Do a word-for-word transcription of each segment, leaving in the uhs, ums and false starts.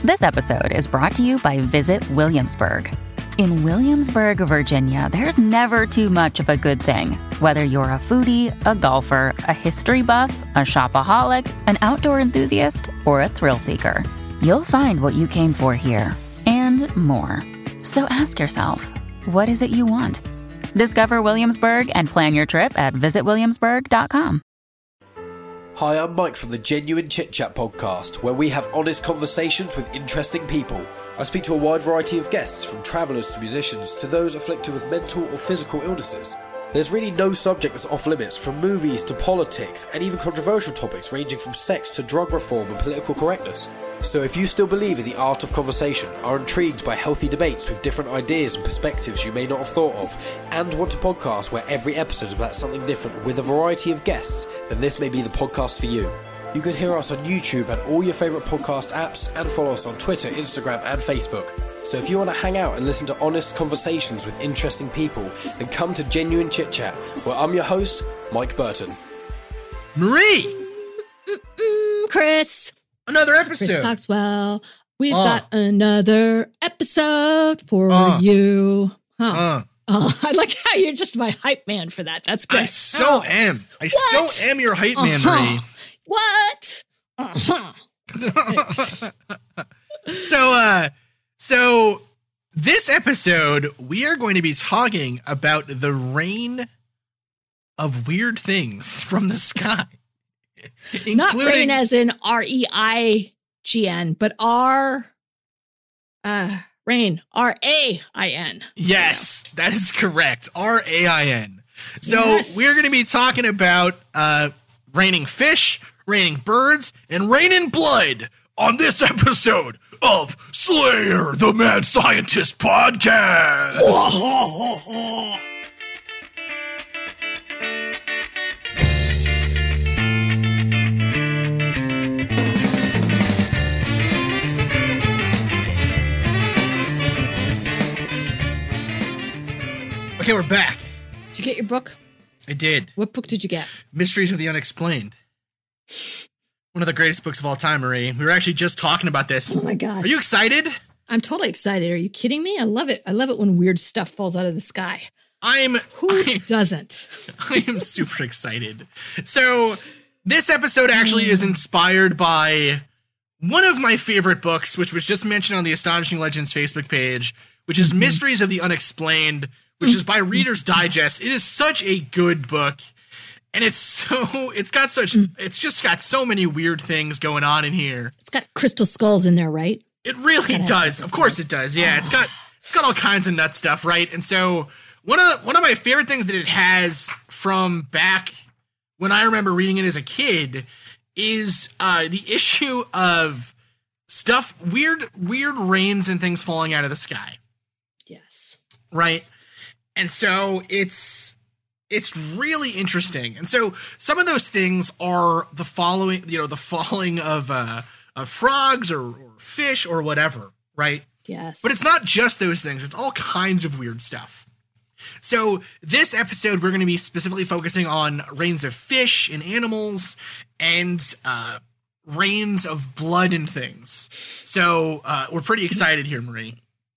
This episode is brought to you by Visit Williamsburg. In Williamsburg, Virginia, there's never too much of a good thing. Whether you're a foodie, a golfer, a history buff, a shopaholic, an outdoor enthusiast, or a thrill seeker, you'll find what you came for here and more. So ask yourself, what is it you want? Discover Williamsburg and plan your trip at visit williamsburg dot com. Hi, I'm Mike from the Genuine Chit Chat podcast, where we have honest conversations with interesting people. I speak to a wide variety of guests, from travellers to musicians to those afflicted with mental or physical illnesses. There's really no subject that's off limits, from movies to politics and even controversial topics ranging from sex to drug reform and political correctness. So if you still believe in the art of conversation, are intrigued by healthy debates with different ideas and perspectives you may not have thought of, and want a podcast where every episode is about something different with a variety of guests, then this may be the podcast for you. You can hear us on YouTube and all your favourite podcast apps, and follow us on Twitter, Instagram and Facebook. So if you want to hang out and listen to honest conversations with interesting people, then come to Genuine Chit Chat, where I'm your host, Mike Burton. Marie! Mm-mm, Chris! Another episode. Chris Coxwell. We've uh. got another episode for uh. you. Huh. Uh. Oh, I like how you're just my hype man for that. That's great. I so oh. am. I what? so am your hype man, uh-huh. Marie. What? Uh-huh. so, uh, so this episode, we are going to be talking about the rain of weird things from the sky. Not rain as in R E I G N, but R, uh, rain, R A I N. Yes, that is correct. R A I N. So yes. We're going to be talking about uh, raining fish, raining birds, and raining blood on this episode of Slayer, the Mad Scientist Podcast. Okay, we're back. Did you get your book? I did. What book did you get? Mysteries of the Unexplained. One of the greatest books of all time, Marie. We were actually just talking about this. Oh my God. Are you excited? I'm totally excited. Are you kidding me? I love it. I love it when weird stuff falls out of the sky. I'm... Who I, doesn't? I am super excited. So, this episode actually is inspired by one of my favorite books, which was just mentioned on the Astonishing Legends Facebook page, which is mm-hmm. Mysteries of the Unexplained, which is by Reader's Digest. It is such a good book, and it's so, it's got such, it's just got so many weird things going on in here. It's got crystal skulls in there, right? It really does. Of course it does. Yeah, oh. it's got, it's got all kinds of nut stuff, right? And so, one of, one of my favorite things that it has from back when I remember reading it as a kid is uh, the issue of stuff, weird, weird rains and things falling out of the sky. Yes. Right? Yes. And so it's it's really interesting. And so some of those things are the following, you know, the falling of uh, of frogs or, or fish or whatever, right? Yes. But it's not just those things. It's all kinds of weird stuff. So this episode, we're going to be specifically focusing on rains of fish and animals and uh, rains of blood and things. So uh, we're pretty excited here, Marie.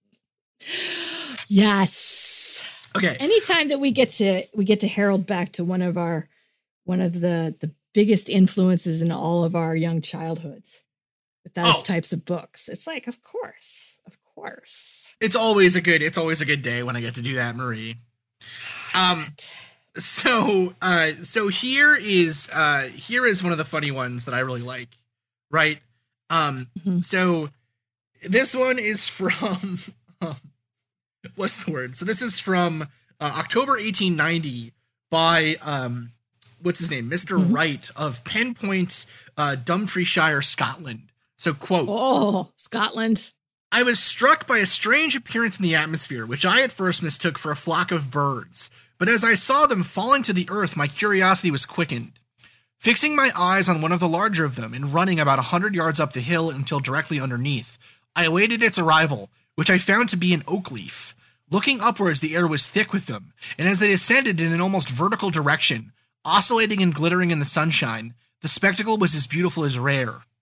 Yes. Okay. Anytime that we get to we get to herald back to one of our one of the the biggest influences in all of our young childhoods with those oh. types of books, it's like, of course, of course. It's always a good it's always a good day when I get to do that, Marie. Um so uh so here is uh here is one of the funny ones that I really like, right? Um mm-hmm. so this one is from um, what's the word? So this is from uh, October eighteen ninety by, um, what's his name? Mister Mm-hmm. Wright of Penpoint, uh, Dumfriesshire, Scotland. So, quote. Oh, Scotland. I was struck by a strange appearance in the atmosphere, which I at first mistook for a flock of birds. But as I saw them falling to the earth, my curiosity was quickened. Fixing my eyes on one of the larger of them and running about a hundred yards up the hill until directly underneath, I awaited its arrival, which I found to be an oak leaf. Looking upwards, the air was thick with them, and as they descended in an almost vertical direction, oscillating and glittering in the sunshine, the spectacle was as beautiful as rare.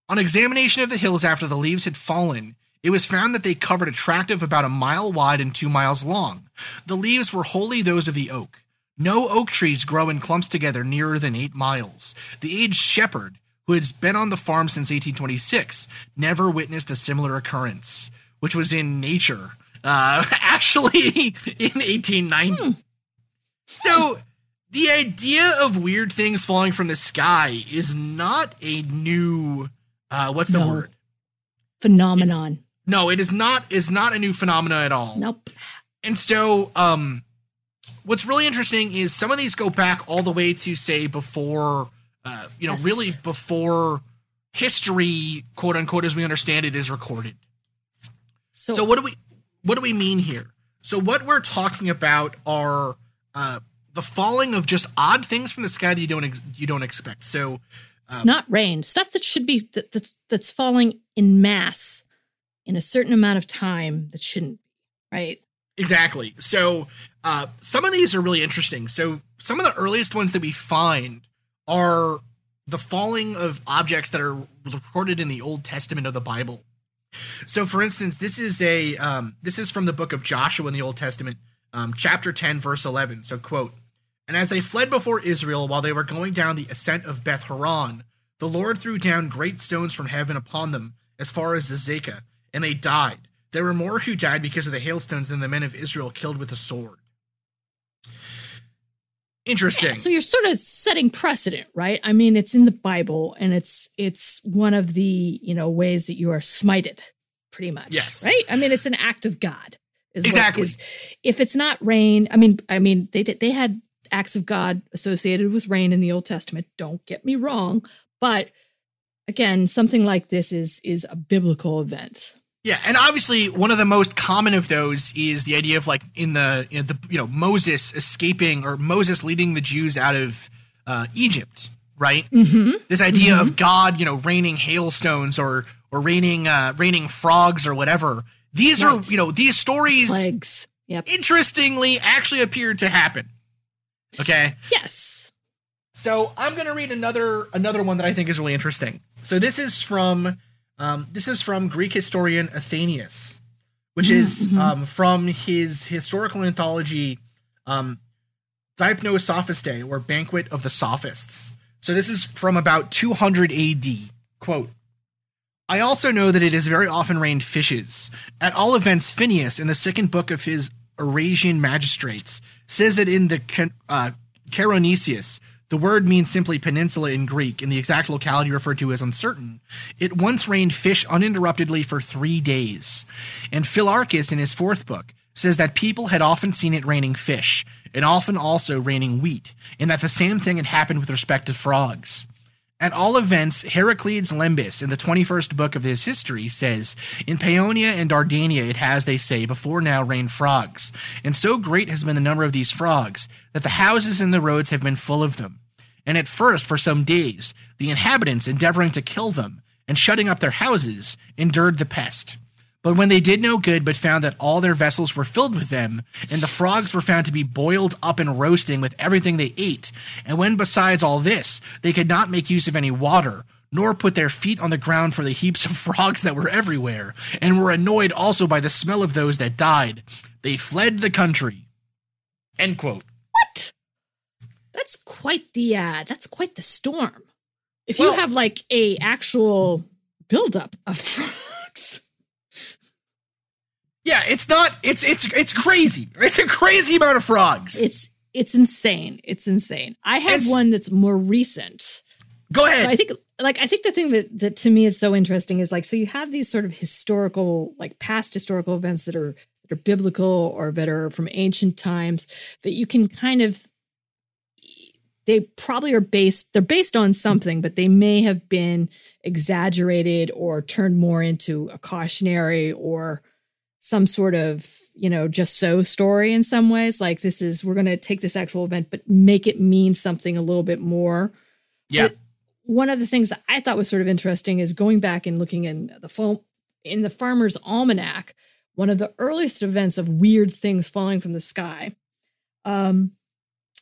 On examination of the hills after the leaves had fallen, it was found that they covered a tract of about a mile wide and two miles long. The leaves were wholly those of the oak. No oak trees grow in clumps together nearer than eight miles. The aged shepherd, who had been on the farm since eighteen twenty-six, never witnessed a similar occurrence, which was in Nature, uh, actually in eighteen ninety. Hmm. So the idea of weird things falling from the sky is not a new, uh, what's the no. word? Phenomenon. It's, no, it is not, is not a new phenomena at all. Nope. And so, um, what's really interesting is some of these go back all the way to, say, before, uh, you know, yes. really before history, quote unquote, as we understand it, is recorded. So, so what do we, what do we mean here? So what we're talking about are, uh, the falling of just odd things from the sky that you don't, ex- you don't expect. So um, it's not rain, stuff that should be, that, that's, that's falling in mass in a certain amount of time that shouldn't be, right? Exactly. So uh, some of these are really interesting. So some of the earliest ones that we find are the falling of objects that are recorded in the Old Testament of the Bible. So, for instance, this is a um, this is from the book of Joshua in the Old Testament, um, chapter ten, verse eleven. So, quote, "And as they fled before Israel while they were going down the ascent of Beth Horon, the Lord threw down great stones from heaven upon them as far as Azekah, and they died. There were more who died because of the hailstones than the men of Israel killed with the sword." Interesting. Yeah, so you're sort of setting precedent, right? I mean, it's in the Bible, and it's it's one of the, you know, ways that you are smited, pretty much. Yes. Right? I mean, it's an act of God. Is exactly. Is, if it's not rain, I mean, I mean, they did, they had acts of God associated with rain in the Old Testament. Don't get me wrong, but again, something like this is is a biblical event. Yeah, and obviously one of the most common of those is the idea of like in the, in the you know, Moses escaping or Moses leading the Jews out of uh, Egypt, right? Mm-hmm. This idea mm-hmm. of God, you know, raining hailstones or or raining uh, raining frogs or whatever. These right. are, you know, these stories, plagues. Yep. Interestingly, actually appeared to happen. Okay. Yes. So I'm going to read another another one that I think is really interesting. So this is from. Um, this is from Greek historian Athenaeus, which is mm-hmm. um, from his historical anthology, um, Deipnos Sophistae, or Banquet of the Sophists. So this is from about two hundred A D. Quote, "I also know that it has very often rained fishes. At all events, Phineas, in the second book of his Eurasian Magistrates, says that in the uh, Caronesius, the word means simply peninsula in Greek, and the exact locality referred to is uncertain. It once rained fish uninterruptedly for three days. And Philarchus, in his fourth book, says that people had often seen it raining fish, and often also raining wheat, and that the same thing had happened with respect to frogs. At all events, Heraclides Lembus, in the twenty-first book of his history, says, in Paeonia and Dardania it has, they say, before now rained frogs, and so great has been the number of these frogs that the houses and the roads have been full of them. And at first, for some days, the inhabitants, endeavoring to kill them and shutting up their houses, endured the pest. But when they did no good, but found that all their vessels were filled with them, and the frogs were found to be boiled up and roasting with everything they ate, and when besides all this, they could not make use of any water, nor put their feet on the ground for the heaps of frogs that were everywhere, and were annoyed also by the smell of those that died, they fled the country." End quote. What? That's quite the uh, that's quite the storm. If well, you have like a actual buildup of frogs. Yeah, it's not. It's it's it's crazy. It's a crazy amount of frogs. It's it's insane. It's insane. I have it's, one that's more recent. Go ahead. So I think, like, I think the thing that that to me is so interesting is like, so you have these sort of historical, like, past historical events that are that are biblical or that are from ancient times that you can kind of. They probably are based. They're based on something, but they may have been exaggerated or turned more into a cautionary or some sort of, you know, just so story in some ways. Like, this is, we're going to take this actual event, but make it mean something a little bit more. Yeah. But one of the things that I thought was sort of interesting is going back and looking in the fall, in the Farmer's Almanac, one of the earliest events of weird things falling from the sky. Um,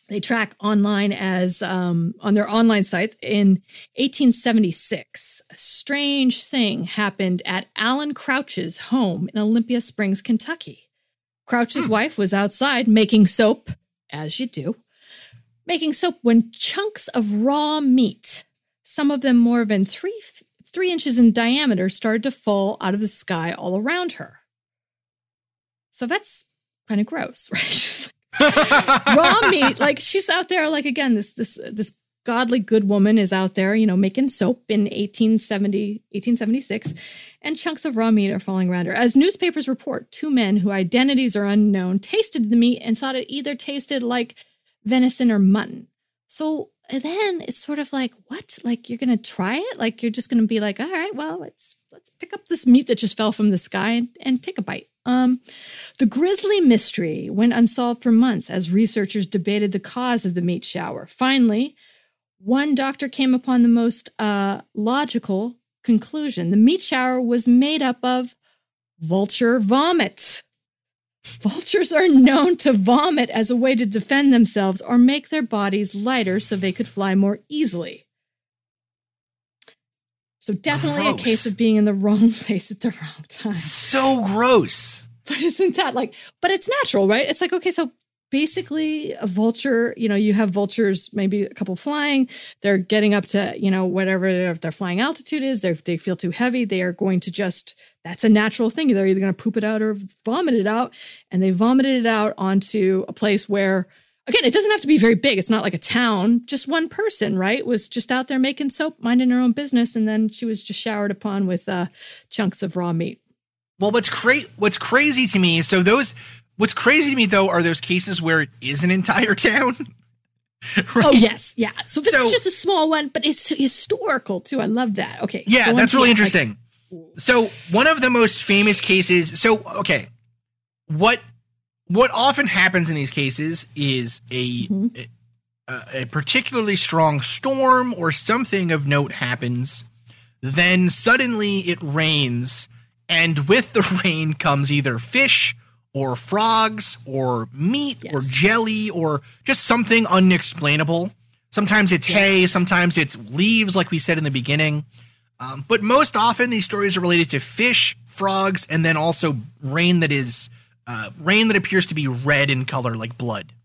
they track online as um, on their online sites. In eighteen seventy-six, a strange thing happened at Alan Crouch's home in Olympia Springs, Kentucky. Crouch's hmm. wife was outside making soap, as you do, making soap when chunks of raw meat, some of them more than three, three inches in diameter, started to fall out of the sky all around her. So that's kind of gross, right? Raw meat, like she's out there, like again, this this this godly good woman is out there, you know, making soap in eighteen seventy, eighteen seventy-six, and chunks of raw meat are falling around her. As newspapers report, two men whose identities are unknown tasted the meat and thought it either tasted like venison or mutton. So then it's sort of like, what? Like you're gonna try it? Like you're just gonna be like, all right, well, let's let's pick up this meat that just fell from the sky and, and take a bite. Um, the grisly mystery went unsolved for months as researchers debated the cause of the meat shower. Finally, one doctor came upon the most uh, logical conclusion. The meat shower was made up of vulture vomit. Vultures are known to vomit as a way to defend themselves or make their bodies lighter so they could fly more easily. So definitely gross. A case of being in the wrong place at the wrong time. So gross. But isn't that like, but it's natural, right? It's like, okay, so basically a vulture, you know, you have vultures, maybe a couple flying, they're getting up to, you know, whatever their, their flying altitude is, they they feel too heavy, they are going to just, that's a natural thing. They're either going to poop it out or vomit it out. And they vomited it out onto a place where, again, it doesn't have to be very big. It's not like a town. Just one person, right, was just out there making soap, minding her own business. And then she was just showered upon with uh, chunks of raw meat. Well, what's cra- what's crazy to me, so those, what's crazy to me, though, are those cases where it is an entire town. Right? Oh, yes. Yeah. So this so, is just a small one, but it's historical, too. I love that. Okay. Yeah, that's really interesting. Like, so one of the most famous cases, so, okay, what What often happens in these cases is a, mm-hmm. a a particularly strong storm or something of note happens. Then suddenly it rains, and with the rain comes either fish or frogs or meat yes. or jelly or just something unexplainable. Sometimes it's yes. hay, sometimes it's leaves, like we said in the beginning. Um, but most often these stories are related to fish, frogs, and then also rain that is Uh, rain that appears to be red in color, like blood.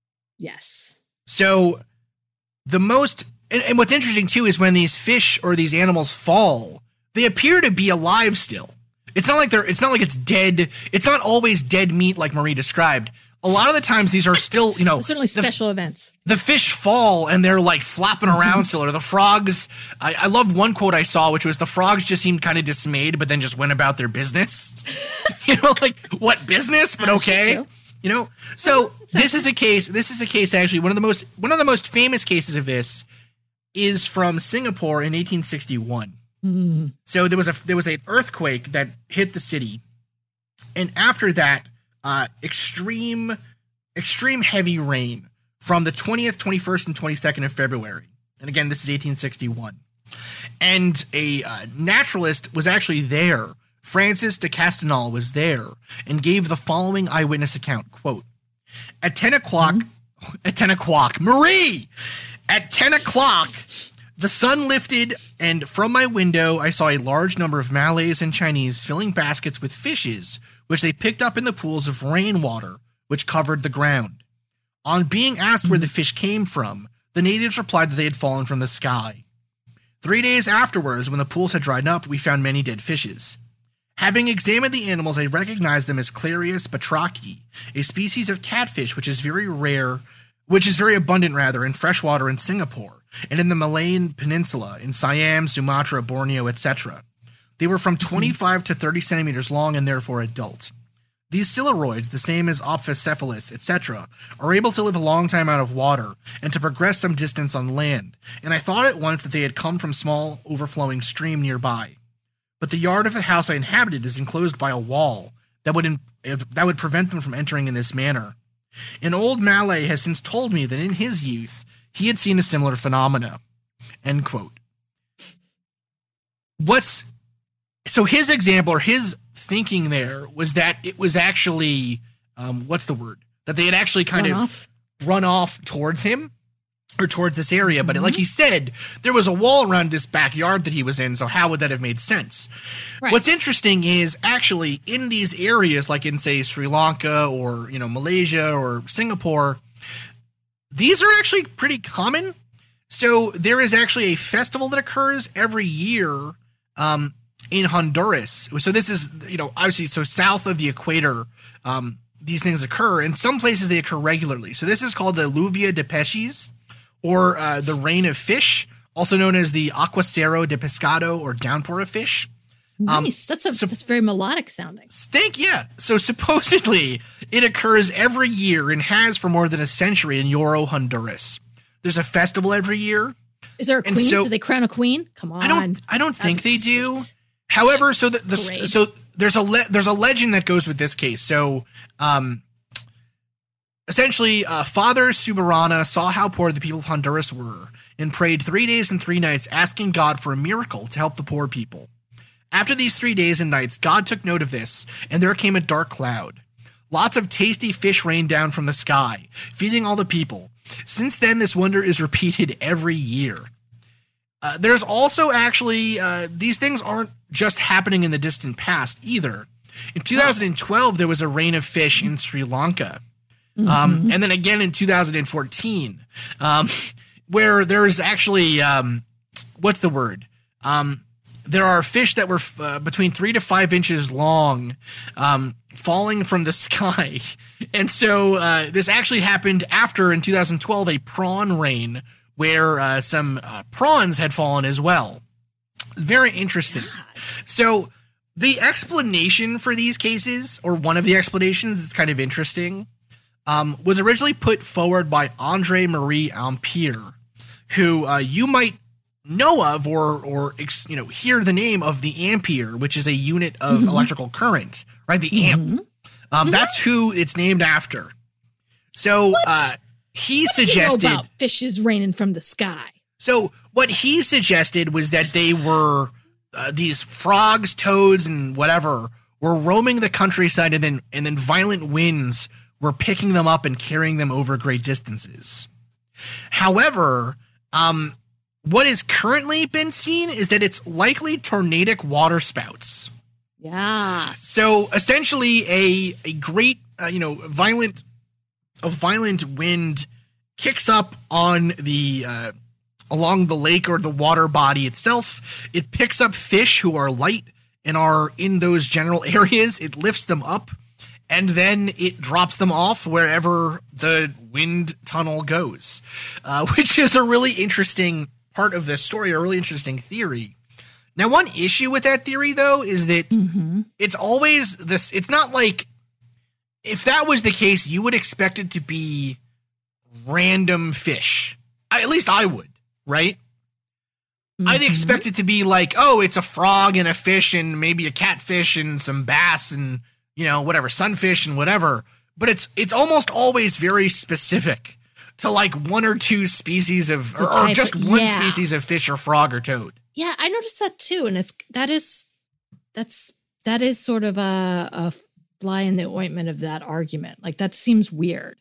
Yes. So the most, and, and what's interesting too is when these fish or these animals fall, they appear to be alive still. It's not like they're, it's not like it's dead. It's not always dead meat like Marie described. A lot of the times these are still, you know, certainly special the, events. The fish fall and they're like flapping around still, or the frogs. I, I loved one quote I saw, which was the frogs just seemed kind of dismayed, but then just went about their business. You know, like what business? But okay, you know. So this is a case. This is a case actually. One of the most one of the most famous cases of this is from Singapore in eighteen sixty-one. Mm-hmm. So there was a there was an earthquake that hit the city, and after that. Uh, extreme, extreme heavy rain from the twentieth, twenty-first, and twenty-second of February. And again, this is eighteen sixty-one. And a uh, naturalist was actually there. Francis de Castanal was there and gave the following eyewitness account, quote, at ten o'clock, mm-hmm. at ten o'clock, Marie, at ten o'clock, the sun lifted, and from my window, I saw a large number of Malays and Chinese filling baskets with fishes, which they picked up in the pools of rainwater, which covered the ground. On being asked where the fish came from, the natives replied that they had fallen from the sky. Three days afterwards, when the pools had dried up, we found many dead fishes. Having examined the animals, I recognized them as Clarius batrachii, a species of catfish which is very rare, which is very abundant, rather, in freshwater in Singapore, and in the Malayan Peninsula, in Siam, Sumatra, Borneo, et cetera. They were from twenty-five to thirty centimeters long and therefore adult. These siluroids, the same as Ophicephalus, et cetera, are able to live a long time out of water and to progress some distance on land, and I thought at once that they had come from small overflowing stream nearby. But the yard of the house I inhabited is enclosed by a wall that would in, that would prevent them from entering in this manner. An old Malay has since told me that in his youth he had seen a similar phenomena. End quote. What's so his example or his thinking there was that it was actually um, what's the word that they had actually kind Run of off. run off towards him or towards this area. But like he said, there was a wall around this backyard that he was in. So how would that have made sense? Right. What's interesting is actually in these areas, like in, say, Sri Lanka or, you know, Malaysia or Singapore, these are actually pretty common. So there is actually a festival that occurs every year um, in Honduras. So this is, you know, obviously, so south of the equator, um, these things occur. In some places, they occur regularly. So this is called the Lluvia de Peces, or uh, the Rain of Fish, also known as the Aguacero de Pescado, or downpour of fish. Nice. Um, that's a so, that's very melodic sounding. Thank yeah. So supposedly it occurs every year and has for more than a century in Yoro, Honduras. There's a festival every year. Is there a queen? So, do they crown a queen? Come on. I don't. I don't think they do. Sweet. However, so the, the so there's a le- there's a legend that goes with this case. So, um, essentially, uh, Father Subarana saw how poor the people of Honduras were and prayed three days and three nights, asking God for a miracle to help the poor people. After these three days and nights, God took note of this, and there came a dark cloud. Lots of tasty fish rained down from the sky, feeding all the people. Since then, this wonder is repeated every year. Uh, there's also actually, uh, these things aren't just happening in the distant past either. In two thousand twelve, there was a rain of fish in Sri Lanka. Um, mm-hmm. And then again in two thousand fourteen, um, where there's actually, um, what's the word? Um, there are fish that were uh, between three to five inches long, um, falling from the sky. And so uh, this actually happened after, in two thousand twelve, a prawn rain where uh, some uh, prawns had fallen as well. Very interesting. God. So the explanation for these cases, or one of the explanations that's kind of interesting, um, was originally put forward by Andre Marie Ampere, who uh, you might know of or or you know hear the name of the ampere, which is a unit of mm-hmm. electrical current, right? The amp. Mm-hmm. Um, mm-hmm. That's who it's named after. So uh, he what suggested do you know about fishes raining from the sky. So what he suggested was that they were uh, these frogs, toads, and whatever were roaming the countryside, and then and then violent winds were picking them up and carrying them over great distances. However, um. what has currently been seen is that it's likely tornadic waterspouts. Yeah. So essentially, a a great, uh, you know, violent, a violent wind kicks up on the uh, along the lake or the water body itself. It picks up fish who are light and are in those general areas. It lifts them up, and then it drops them off wherever the wind tunnel goes, uh, which is a really interesting part of this story, a really interesting theory. Now, one issue with that theory, though, is that mm-hmm. it's always this. It's not like if that was the case, you would expect it to be random fish. I, at least I would, right? Mm-hmm. I'd expect it to be like, oh, it's a frog and a fish and maybe a catfish and some bass and, you know, whatever, sunfish and whatever. But it's it's almost always very specific to like one or two species of, or, or just of, one yeah. species of fish or frog or toad. Yeah, I noticed that too, and it's that is that's that is sort of a, a fly in the ointment of that argument. Like that seems weird.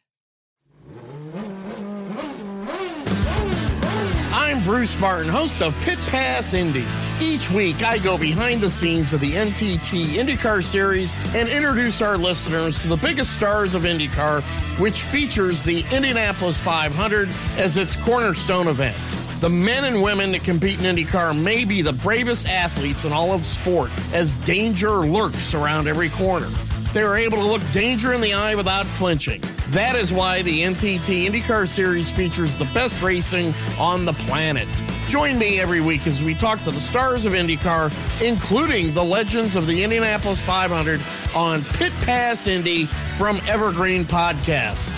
I'm Bruce Martin, host of Pit Pass Indy. Each week, I go behind the scenes of the N T T IndyCar Series and introduce our listeners to the biggest stars of IndyCar, which features the Indianapolis five hundred as its cornerstone event. The men and women that compete in IndyCar may be the bravest athletes in all of sport, as danger lurks around every corner. They are able to look danger in the eye without flinching. That is why the N T T IndyCar Series features the best racing on the planet. Join me every week as we talk to the stars of IndyCar, including the legends of the Indianapolis five hundred on Pit Pass Indy from Evergreen Podcast.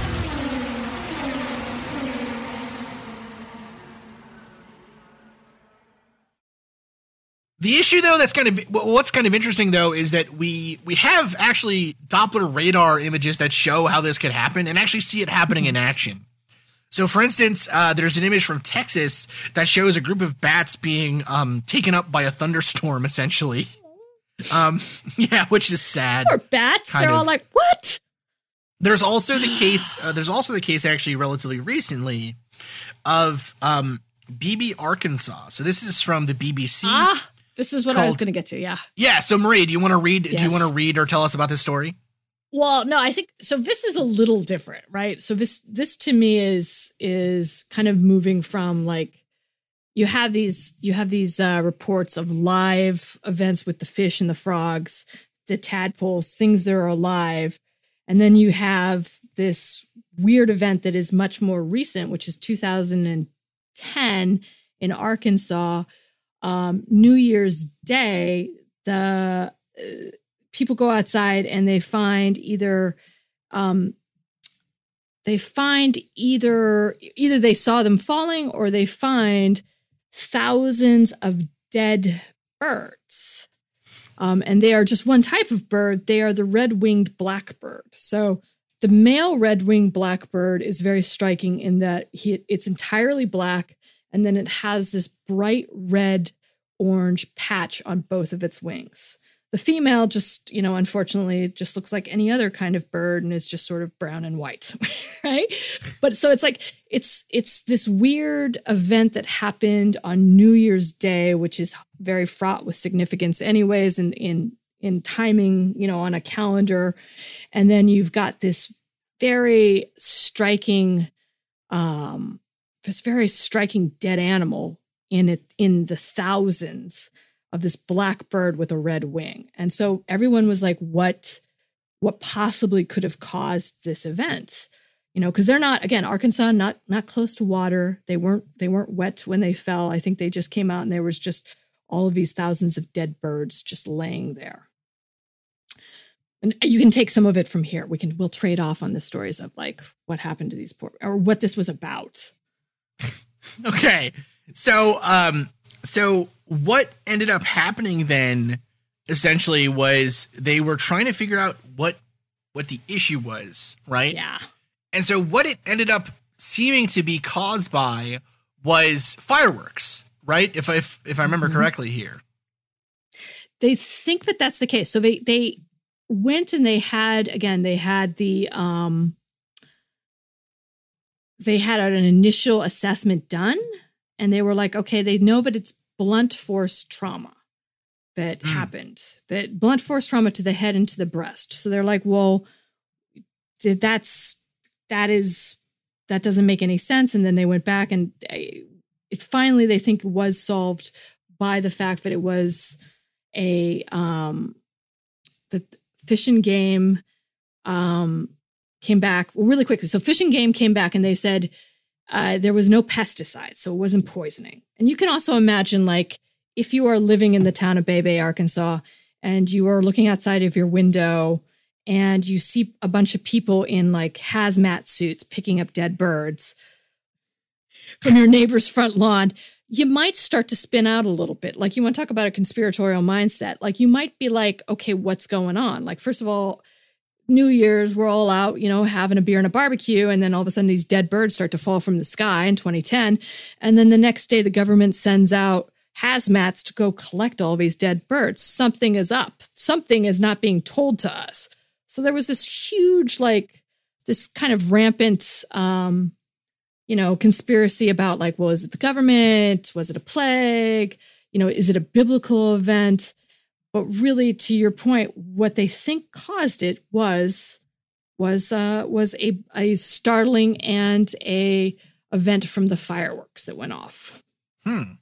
The issue, though, that's kind of what's kind of interesting, though, is that we we have actually Doppler radar images that show how this could happen and actually see it happening in action. So, for instance, uh, there's an image from Texas that shows a group of bats being um, taken up by a thunderstorm, essentially. Um, yeah, which is sad. Poor bats. They're of. all like, what? There's also the case. Uh, there's also the case, actually, relatively recently, of um, Beebe, Arkansas. So this is from the B B C. Ah, this is what called, I was going to get to. Yeah. Yeah. So Marie, do you want to read? Yes. Do you want to read or tell us about this story? Well, no, I think so. This is a little different, right? So this this to me is is kind of moving from like you have these you have these uh, reports of live events with the fish and the frogs, the tadpoles, things that are alive. And then you have this weird event that is much more recent, which is two thousand ten in Arkansas. Um, New Year's Day, the uh, people go outside and they find either um, they find either either they saw them falling or they find thousands of dead birds. Um, and they are just one type of bird. They are the red-winged blackbird. So the male red-winged blackbird is very striking in that he, it's entirely black, and then it has this bright red-orange patch on both of its wings. The female just, you know, unfortunately, just looks like any other kind of bird and is just sort of brown and white, right? But so it's like, it's it's this weird event that happened on New Year's Day, which is very fraught with significance anyways, in, in, in timing, you know, on a calendar. And then you've got this very striking, um, this very striking dead animal in it, in the thousands, of this black bird with a red wing. And so everyone was like, what, what possibly could have caused this event? You know, because they're not, again, Arkansas, not, not close to water. They weren't, they weren't wet when they fell. I think they just came out and there was just all of these thousands of dead birds just laying there. And you can take some of it from here. We can, we'll trade off on the stories of like what happened to these poor, or what this was about. Okay. So, um, so what ended up happening then essentially was they were trying to figure out what, what the issue was, right? Yeah. And so what it ended up seeming to be caused by was fireworks, right? If I, if, if I remember mm-hmm. correctly here. They think that that's the case. So they, they went and they had, again, they had the, um, they had an initial assessment done. And they were like, okay, they know that it's blunt force trauma that mm. happened, that blunt force trauma to the head and to the breast. So they're like, well, did that's, that is, that doesn't make any sense. And then they went back and it finally, they think was solved by the fact that it was a, um, the Fish and Game, um, came back well, really quickly. So Fish and Game came back and they said, Uh, there was no pesticides, so it wasn't poisoning. And you can also imagine, like, if you are living in the town of Bay Bay, Arkansas, and you are looking outside of your window and you see a bunch of people in, like, hazmat suits picking up dead birds from your neighbor's front lawn, you might start to spin out a little bit. Like, you want to talk about a conspiratorial mindset. Like, you might be like, okay, what's going on? Like, first of all, New Year's, we're all out, you know, having a beer and a barbecue. And then all of a sudden these dead birds start to fall from the sky in twenty ten. And then the next day, the government sends out hazmats to go collect all these dead birds. Something is up. Something is not being told to us. So there was this huge, like, this kind of rampant, um, you know, conspiracy about like, well, is it the government? Was it a plague? You know, is it a biblical event? But really, to your point, what they think caused it was was uh, was a a startling and a event from the fireworks that went off. Hmm.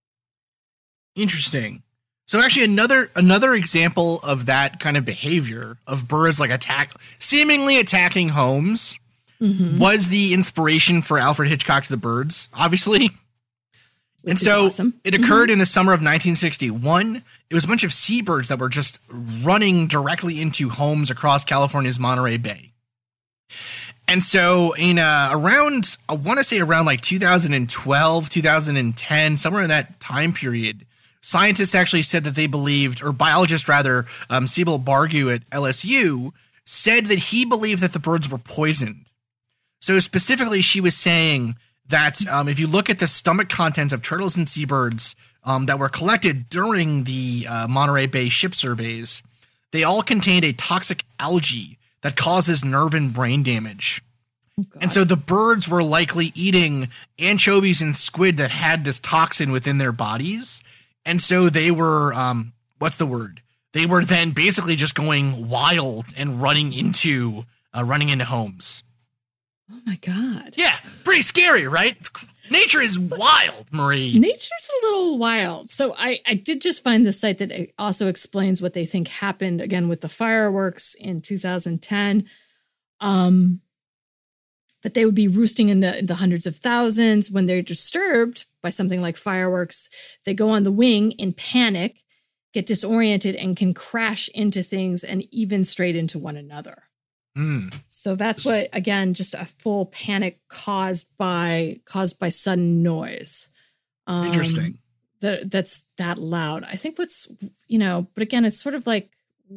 Interesting. So actually, another another example of that kind of behavior of birds like attack, seemingly attacking homes, mm-hmm. was the inspiration for Alfred Hitchcock's The Birds, obviously. Which and so awesome. It occurred mm-hmm. in the summer of nineteen sixty-one. It was a bunch of seabirds that were just running directly into homes across California's Monterey Bay. And so in uh, around, I want to say around like two thousand twelve, two thousand ten, somewhere in that time period, scientists actually said that they believed, or biologists rather, um, Sybil Bargu at L S U said that he believed that the birds were poisoned. So specifically, she was saying that um, if you look at the stomach contents of turtles and seabirds um, that were collected during the uh, Monterey Bay ship surveys, they all contained a toxic algae that causes nerve and brain damage. Oh, and so the birds were likely eating anchovies and squid that had this toxin within their bodies. And so they were, um, what's the word? They were then basically just going wild and running into, uh, running into homes. Oh my God. Yeah. Pretty scary, right? It's, nature is wild, Marie. Nature's a little wild. So I, I did just find this site that also explains what they think happened again with the fireworks in two thousand ten. Um, that they would be roosting in the, in the hundreds of thousands. When they're disturbed by something like fireworks, they go on the wing in panic, get disoriented, and can crash into things and even straight into one another. Mm. So that's what, again, just a full panic caused by caused by sudden noise. Um, Interesting. That that's that loud. I think what's, you know, but again, it's sort of like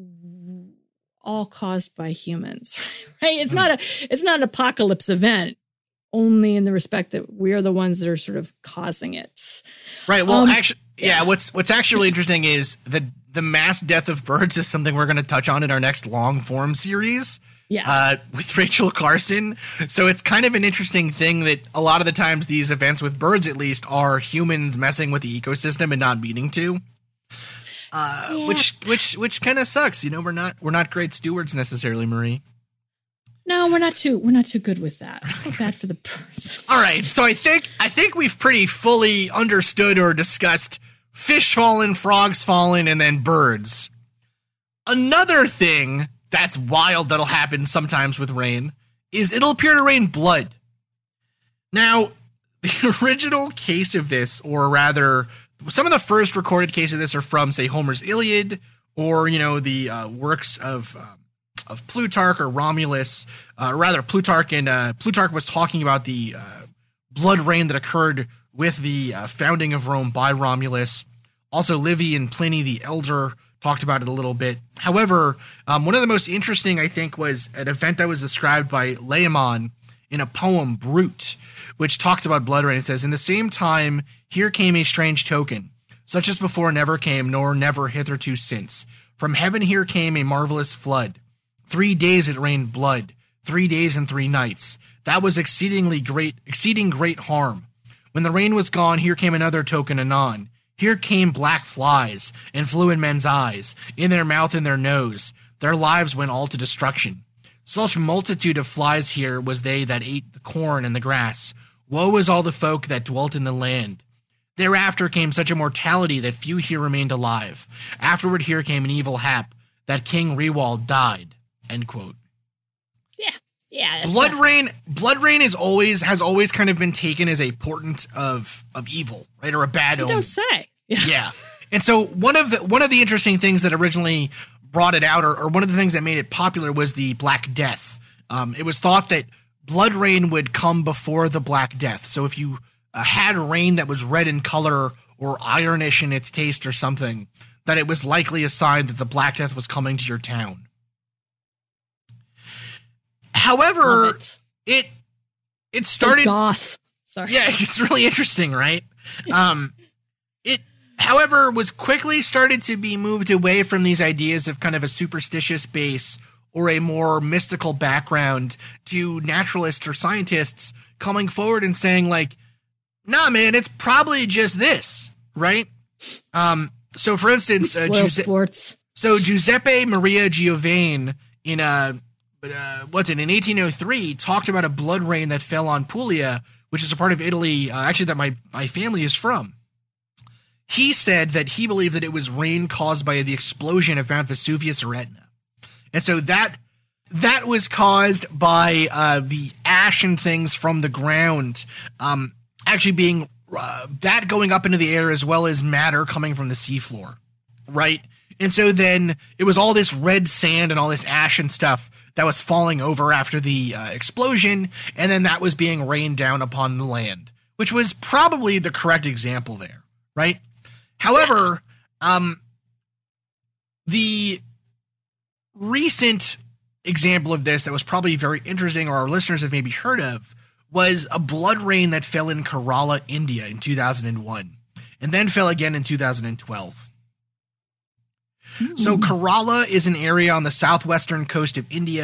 all caused by humans, right? It's mm. not a it's not an apocalypse event, only in the respect that we're the ones that are sort of causing it. Right. Well, um, actually, yeah. yeah. What's what's actually really interesting is the the mass death of birds is something we're going to touch on in our next long form series. Yeah. Uh, with Rachel Carson. So it's kind of an interesting thing that a lot of the times these events with birds, at least, are humans messing with the ecosystem and not meaning to. Uh, yeah. Which which which kind of sucks. You know, we're not we're not great stewards necessarily, Marie. No, we're not too we're not too good with that. I feel bad for the birds. All right, so I think I think we've pretty fully understood or discussed fish falling, frogs falling, and then birds. Another thing that's wild that'll happen sometimes with rain is it'll appear to rain blood. Now, the original case of this, or rather, some of the first recorded cases of this are from, say, Homer's Iliad, or, you know, the uh, works of um, of Plutarch or Romulus. Uh, or rather, Plutarch and uh, Plutarch was talking about the uh, blood rain that occurred with the uh, founding of Rome by Romulus. Also, Livy and Pliny the Elder talked about it a little bit. However, um, one of the most interesting, I think, was an event that was described by Laomon in a poem, Brute, which talks about blood rain. It says, "In the same time, here came a strange token, such as before never came, nor never hitherto since. From heaven here came a marvelous flood. Three days it rained blood, three days and three nights. That was exceedingly great, exceeding great harm. When the rain was gone, here came another token anon. Here came black flies, and flew in men's eyes, in their mouth and their nose. Their lives went all to destruction. Such multitude of flies here was they that ate the corn and the grass. Woe is all the folk that dwelt in the land. Thereafter came such a mortality that few here remained alive. Afterward here came an evil hap, that King Rewald died." End quote. Yeah, yeah. Blood a- rain, blood rain is always has always kind of been taken as a portent of of evil, right, or a bad you omen. don't say. Yeah. Yeah, and so one of the one of the interesting things that originally brought it out, or, or one of the things that made it popular, was the Black Death. Um, it was thought that blood rain would come before the Black Death. So if you uh, had rain that was red in color or ironish in its taste or something, that it was likely a sign that the Black Death was coming to your town. However, it. it it started so goth. Sorry. Yeah, it's really interesting, right? Um, it, however, was quickly started to be moved away from these ideas of kind of a superstitious base or a more mystical background to naturalists or scientists coming forward and saying, like, nah, man, it's probably just this, right? Um, so, for instance, uh, Giuse- sports. so Giuseppe Maria Giovane in a Uh, what's it, in eighteen oh three, talked about a blood rain that fell on Puglia, which is a part of Italy, uh, actually, that my, my family is from. He said that he believed that it was rain caused by the explosion of Mount Vesuvius or Etna. And so that that was caused by uh, the ash and things from the ground um, actually being, uh, that going up into the air, as well as matter coming from the seafloor, right? And so then it was all this red sand and all this ash and stuff that was falling over after the uh, explosion, and then that was being rained down upon the land, which was probably the correct example there, right? However, um, the recent example of this that was probably very interesting, or our listeners have maybe heard of, was a blood rain that fell in Kerala, India in two thousand one, and then fell again in two thousand twelve. So Kerala is an area on the southwestern coast of India.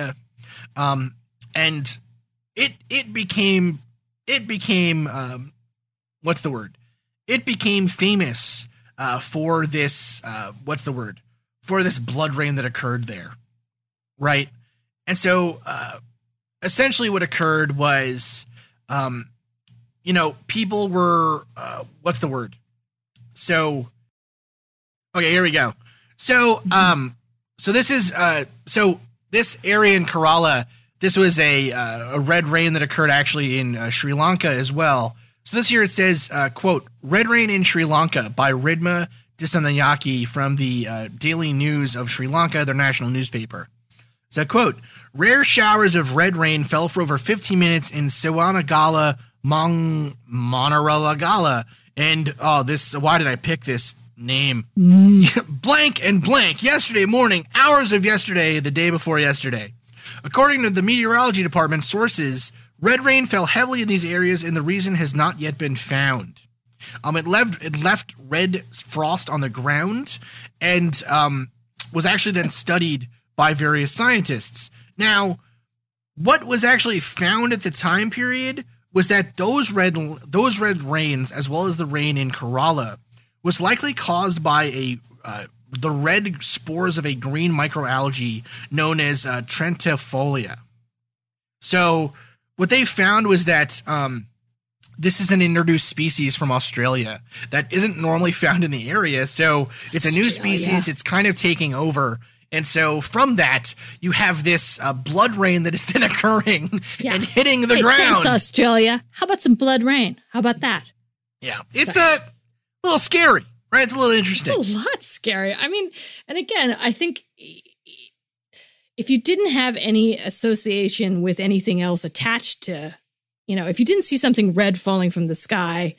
Um, and it it became it became um, what's the word? It became famous uh, for this uh, what's the word? For this blood rain that occurred there, right? And so, uh, essentially, what occurred was, um, you know, people were uh, what's the word? So, okay, here we go. So, um, so this is uh, so this area in Kerala. This was a uh, a red rain that occurred actually in uh, Sri Lanka as well. So this year it says, uh, quote, "Red Rain in Sri Lanka" by Ridma Disanayake from the uh, Daily News of Sri Lanka, their national newspaper. So, quote, "Rare showers of red rain fell for over fifteen minutes in Sewanagala, Mong Monaralagala." And, oh, this, why did I pick this name? Mm. Blank and blank. Yesterday morning, hours of yesterday, the day before yesterday. According to the meteorology department sources, red rain fell heavily in these areas and the reason has not yet been found. Um, it left it left red frost on the ground and um, was actually then studied by various scientists. Now, what was actually found at the time period was that those red those red rains, as well as the rain in Kerala, was likely caused by a uh, the red spores of a green microalgae known as uh, Trentifolia. So what they found was that um, this is an introduced species from Australia that isn't normally found in the area. So it's a new species. It's kind of taking over. And so from that, you have this uh, blood rain that is then occurring yeah. and hitting the hey, ground. Thanks, Australia. How about some blood rain? How about that? Yeah, it's Sorry. a little scary, right? It's a little interesting. It's a lot scary. I mean, and again, I think if you didn't have any association with anything else attached to, you know, if you didn't see something red falling from the sky,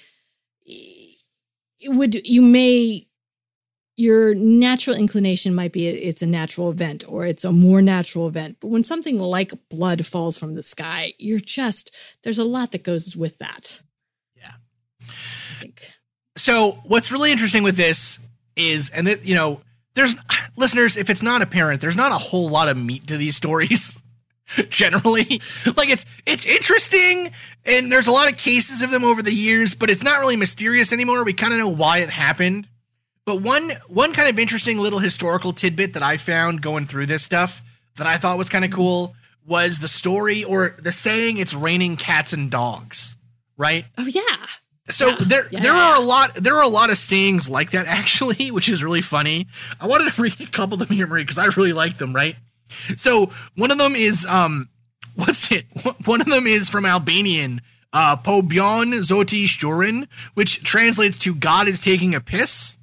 it would you may. Your natural inclination might be it's a natural event or it's a more natural event. But when something like blood falls from the sky, you're just, there's a lot that goes with that. Yeah. I think. So what's really interesting with this is, and it, you know, there's listeners, if it's not apparent, there's not a whole lot of meat to these stories generally. Like it's, it's interesting and there's a lot of cases of them over the years, but it's not really mysterious anymore. We kind of know why it happened. But one one kind of interesting little historical tidbit that I found going through this stuff that I thought was kind of cool was the story or the saying, "It's raining cats and dogs," right? Oh yeah. So yeah. there yeah. there are a lot there are a lot of sayings like that actually, which is really funny. I wanted to read a couple of them here, Marie, because I really like them. Right. So one of them is um, what's it? One of them is from Albanian, uh, "Po bjon zoti shturin," which translates to "God is taking a piss."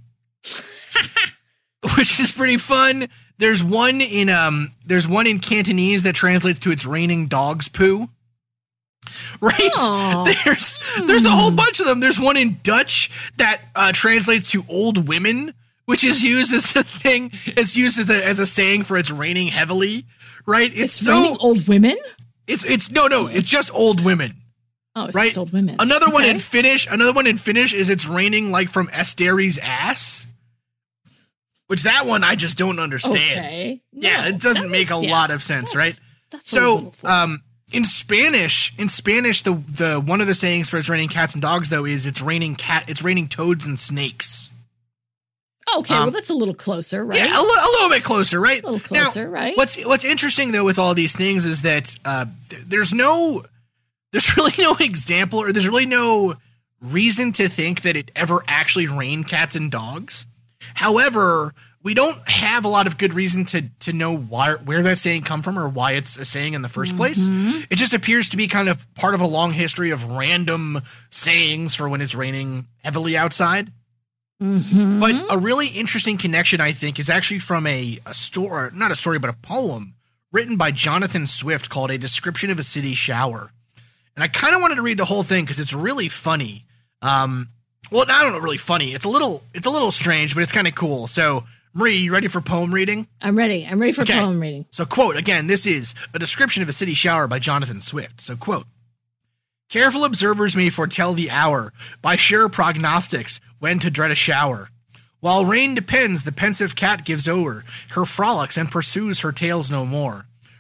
Which is pretty fun. There's one in um there's one in Cantonese that translates to "It's raining dog's poo." Right? Aww. There's there's a whole bunch of them. There's one in Dutch that uh, translates to "old women," which is used as a thing. It's used as a as a saying for "it's raining heavily." Right? It's, it's so, raining old women? It's it's no no, it's just old women. Oh, it's right? just old women. Another okay. one in Finnish, another one in Finnish is "it's raining like from Esteri's ass." Which that one I just don't understand. Okay. No, yeah, it doesn't make a yeah, lot of sense, that's, right? That's so, um, in Spanish, in Spanish, the the one of the sayings for "it's raining cats and dogs" though is "it's raining cat, it's raining toads and snakes." Okay, um, well that's a little closer, right? Yeah, a, li- a little bit closer, right? A little closer, now, right? What's what's interesting though with all these things is that uh, th- there's no, there's really no example or there's really no reason to think that it ever actually rained cats and dogs. However, we don't have a lot of good reason to to know why where that saying come from or why it's a saying in the first place. Mm-hmm. It just appears to be kind of part of a long history of random sayings for when it's raining heavily outside. Mm-hmm. But a really interesting connection, I think, is actually from a, a story, not a story, but a poem written by Jonathan Swift called "A Description of a City Shower." And I kind of wanted to read the whole thing because it's really funny. Um, well, I don't know, really funny. It's a little, it's a little strange, but it's kind of cool. So, Marie, you ready for poem reading? I'm ready. I'm ready for okay. poem reading. So, quote, again, this is A Description of a City Shower by Jonathan Swift. So, quote, "Careful observers may foretell the hour by sure prognostics when to dread a shower. While rain depends, the pensive cat gives o'er her frolics and pursues her tales no more.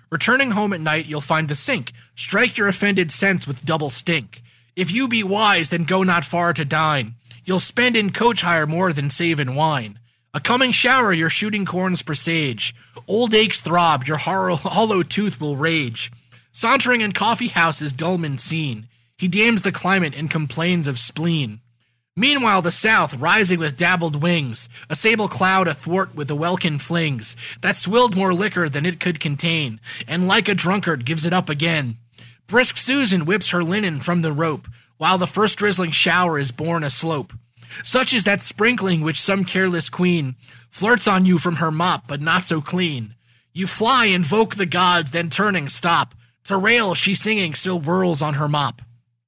Returning home at night, you'll find the sink. Strike your offended sense with double stink. If you be wise, then go not far to dine. You'll spend in coach hire more than save in wine. A coming shower your shooting corns presage. Old aches throb, your hollow, hollow tooth will rage. Sauntering in coffee houses, Dullman seen. He damns the climate and complains of spleen. Meanwhile, the south, rising with dabbled wings, a sable cloud athwart with the welkin flings, that swilled more liquor than it could contain, and like a drunkard gives it up again. Brisk Susan whips her linen from the rope, while the first drizzling shower is borne aslope. Such is that sprinkling which some careless queen flirts on you from her mop, but not so clean. You fly, invoke the gods, then turning, stop. To rail, she singing still whirls on her mop.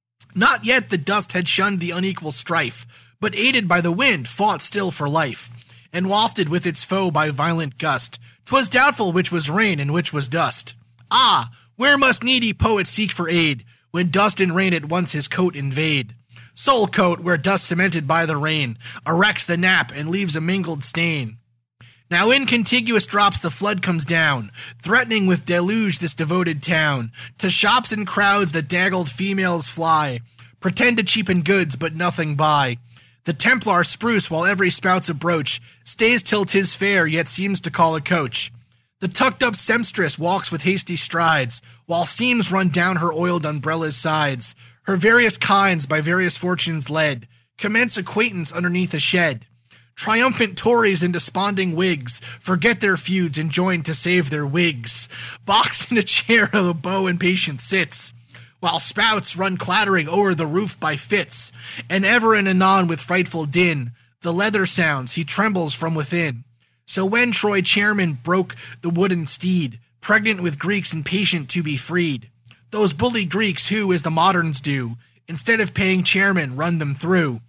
Not yet the dust had shunned the unequal strife, but aided by the wind, fought still for life, and wafted with its foe by violent gust. 'Twas doubtful which was rain and which was dust. Ah, where must needy poet seek for aid, when dust and rain at once his coat invade? Soul coat, where dust cemented by the rain erects the nap and leaves a mingled stain. Now in contiguous drops the flood comes down, threatening with deluge this devoted town. To shops and crowds the daggled females fly, pretend to cheapen goods, but nothing buy. The Templar spruce, while every spout's a broach, stays till 'tis fair, yet seems to call a coach. The tucked-up sempstress walks with hasty strides, while seams run down her oiled umbrella's sides. Her various kinds, by various fortunes led, commence acquaintance underneath a shed. Triumphant Tories and desponding Whigs forget their feuds and join to save their wigs. Boxed in a chair the beau impatient sits, while spouts run clattering o'er the roof by fits, and ever and anon with frightful din the leather sounds, he trembles from within. So when Troy chairman broke the wooden steed, pregnant with Greeks impatient to be freed, those bully Greeks who, as the moderns do, instead of paying chairmen, run them through.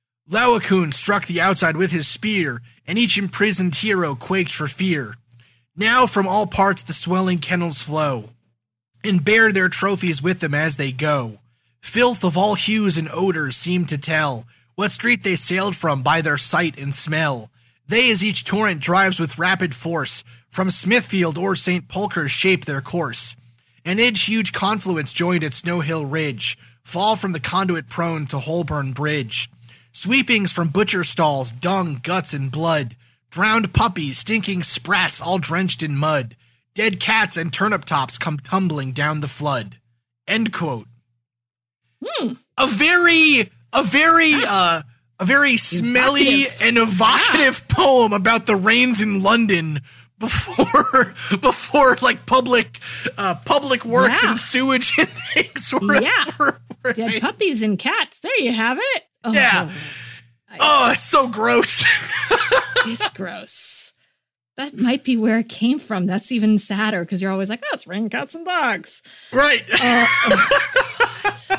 Laocoon struck the outside with his spear, and each imprisoned hero quaked for fear. Now from all parts the swelling kennels flow, and bear their trophies with them as they go. Filth of all hues and odors seem to tell what street they sailed from by their sight and smell. They, as each torrent drives with rapid force, from Smithfield or Saint Pulchre's shape their course. And each huge confluence joined at Snow Hill Ridge, fall from the conduit prone to Holborn Bridge. Sweepings from butcher stalls, dung, guts, and blood. Drowned puppies, stinking sprats, all drenched in mud. Dead cats and turnip tops come tumbling down the flood. End quote. Hmm. A very, a very, uh, a very smelly Evocative. and evocative poem about the rains in London before, before like public, uh, public works Yeah. and sewage and things were. Yeah. were- were- Dead puppies and cats. There you have it. Oh, Yeah. nice. Oh, it's so gross. It's gross. That might be where it came from. That's even sadder because you're always like, oh, it's raining cats and dogs. Right. Uh, oh.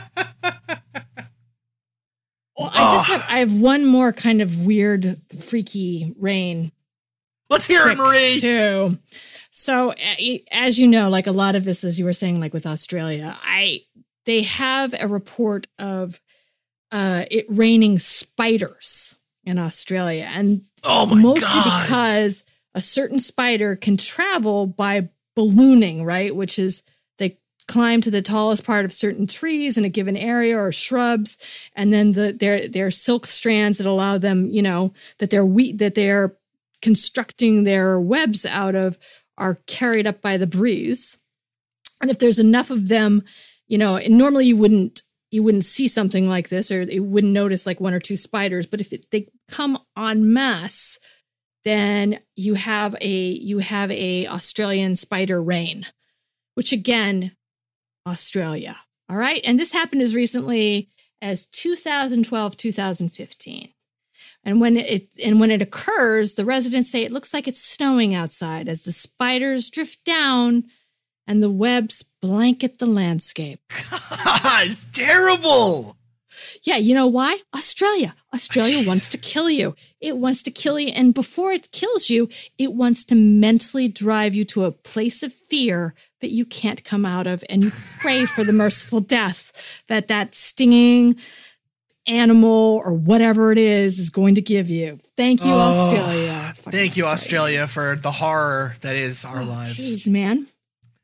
Well, I just have I have one more kind of weird, freaky rain. Let's hear it, trick, Marie. Too. So, a- as you know, like a lot of this, as you were saying, like with Australia, I they have a report of uh, it raining spiders in Australia, and Oh my mostly God. because a certain spider can travel by ballooning, right? Which is they climb to the tallest part of certain trees in a given area or shrubs, and then the their their silk strands that allow them, you know, that they're wheat that they're constructing their webs out of are carried up by the breeze. And if there's enough of them, you know, and normally you wouldn't you wouldn't see something like this, or you wouldn't notice like one or two spiders. But if it, they come en masse, then you have a you have a Australian spider rain, which again, Australia. All right, and this happened as recently as two thousand twelve, two thousand fifteen. And when it and when it occurs, the residents say it looks like it's snowing outside as the spiders drift down and the webs blanket the landscape. It's terrible. Yeah, you know why? Australia. Australia wants to kill you. It wants to kill you. And before it kills you, it wants to mentally drive you to a place of fear that you can't come out of. And you pray for the merciful death that that stinging animal or whatever it is is going to give you. Thank you, Oh, Australia. Fucking Thank you, Australia, Australians. for the horror that is our Oh, lives. Jeez, man.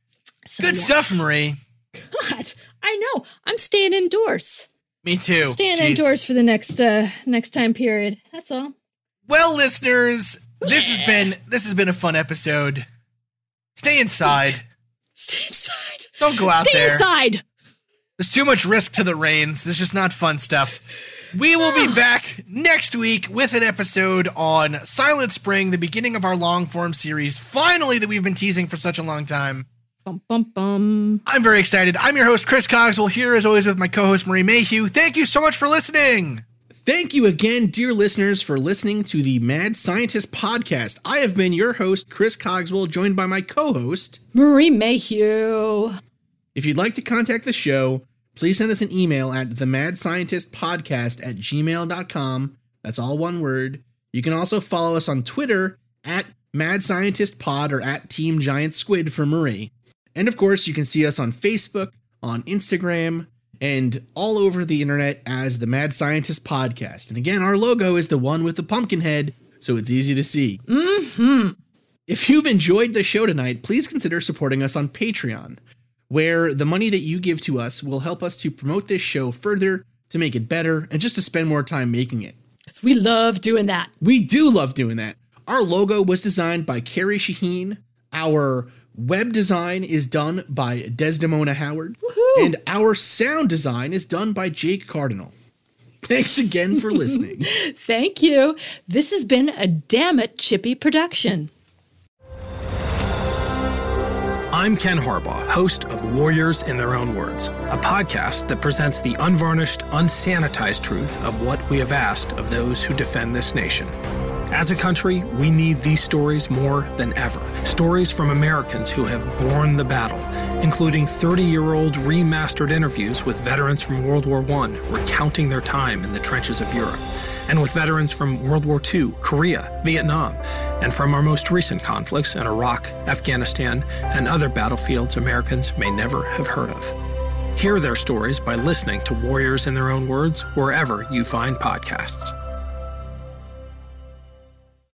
So, Good yeah. stuff, Marie. God, I know. I'm staying indoors. Me too. Staying Jeez. indoors for the next uh next time period. That's all. Well, listeners, this has been this has been a fun episode. Stay inside. Stay inside. Don't go out Stay there. inside. There's too much risk to the reins. This is just not fun stuff. We will be back next week with an episode on Silent Spring, the beginning of our long-form series, finally, that we've been teasing for such a long time. Bum, bum, bum. I'm very excited. I'm your host, Chris Cogswell, here as always with my co-host, Marie Mayhew. Thank you so much for listening. Thank you again, dear listeners, for listening to the Mad Scientist podcast. I have been your host, Chris Cogswell, joined by my co-host, Marie Mayhew. If you'd like to contact the show, please send us an email at the mad scientist podcast at gmail dot com. That's all one word. You can also follow us on Twitter at Mad Scientist Pod or at Team Giant Squid for Marie. And of course, you can see us on Facebook, on Instagram, and all over the internet as the Mad Scientist Podcast. And again, our logo is the one with the pumpkin head, so it's easy to see. Mm-hmm. If you've enjoyed the show tonight, please consider supporting us on Patreon, where the money that you give to us will help us to promote this show further, to make it better, and just to spend more time making it. Because we love doing that. We do love doing that. Our logo was designed by Carrie Shaheen. Our web design is done by Desdemona Howard. Woohoo! And our sound design is done by Jake Cardinal. Thanks again for listening. Thank you. This has been a Damn It Chippy production. I'm Ken Harbaugh, host of Warriors in Their Own Words, a podcast that presents the unvarnished, unsanitized truth of what we have asked of those who defend this nation. As a country, we need these stories more than ever. Stories from Americans who have borne the battle, including thirty-year-old remastered interviews with veterans from World War One recounting their time in the trenches of Europe, and with veterans from World War Two, Korea, Vietnam, and from our most recent conflicts in Iraq, Afghanistan, and other battlefields Americans may never have heard of. Hear their stories by listening to Warriors in Their Own Words wherever you find podcasts.